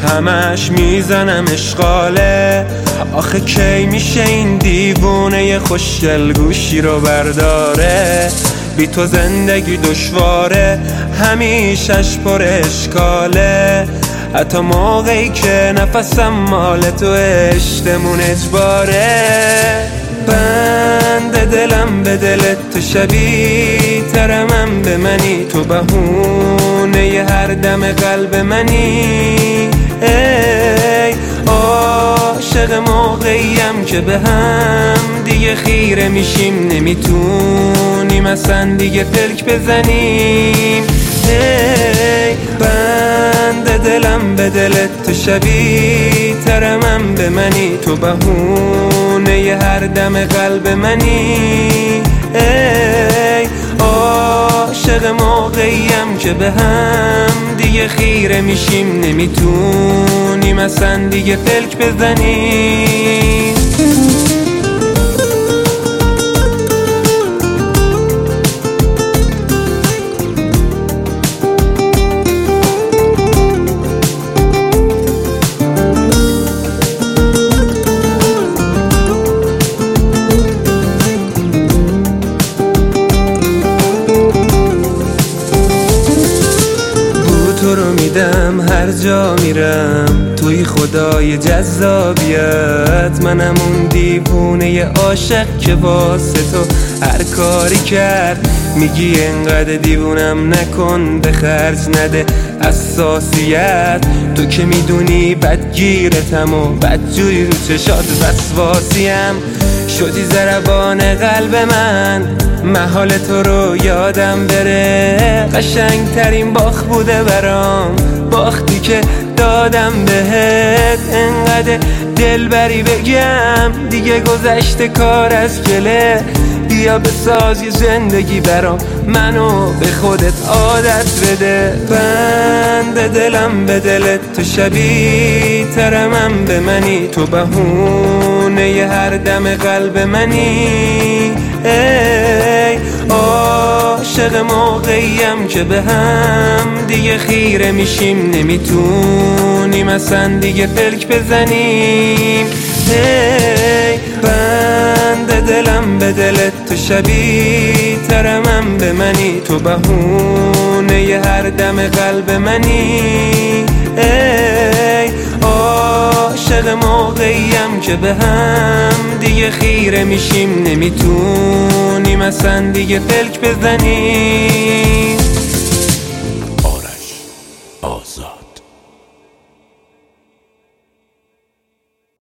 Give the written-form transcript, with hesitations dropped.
همش میزنم اشغاله. آخه کی میشه این دیوونه خوشگل گوشی رو برداره؟ بی تو زندگی دشواره، همیشش پر اشکاله. حتی موقعی که نفسم مال تو عشقمون اجباره. بند دلم به دلت تو شبیه ترمم به منی، تو بهونه هر دم قلب منی. ای عاشق موقعیم که به هم دیگه خیره میشیم، نمیتونیم اصلا دیگه پلک بزنیم. ای بند دلم به دلت تو شبیه ترمم به منی، تو بهونه هر دم قلب منی. ای عاشق موقعیم که به هم دیگه خیره میشیم، نمیتونیم اصلا دیگه پلک بزنیم. تو رو میدم هر جا میرم، توی خدای جذابیت. منم اون دیوونه عاشق که واسه تو هر کاری کرد. میگی انقدر دیوونم نکن، به خرج نده حساسیت. تو که میدونی بدگیرتم و بدجوری رو چشات وسواسیم. شدی ضربان قلب من، محال تو رو یادم بره. قشنگ ترین باخت بوده برام، باختی که دادم بهت. انقدر دلبری بگم دیگه گذشته کار از گله. بیا بساز یه زندگی برام، منو به خودت عادت بده. بند دلم به دلت تو شبیه ترمم به منی، تو بهونه هر دم قلب منی. ای عاشق موقعیم که به هم دیگه خیره میشیم، نمیتونیم اصلا دیگه پلک بزنیم. ای بند دلم به دلت تو شبیه ترمم به منی، تو بهونه هر دم قلب منی. ای عاشق موقعیم که به هم دیگه خیره میشیم، نمیتونیم اصلا دیگه پلک بزنیم. آرش آزاد.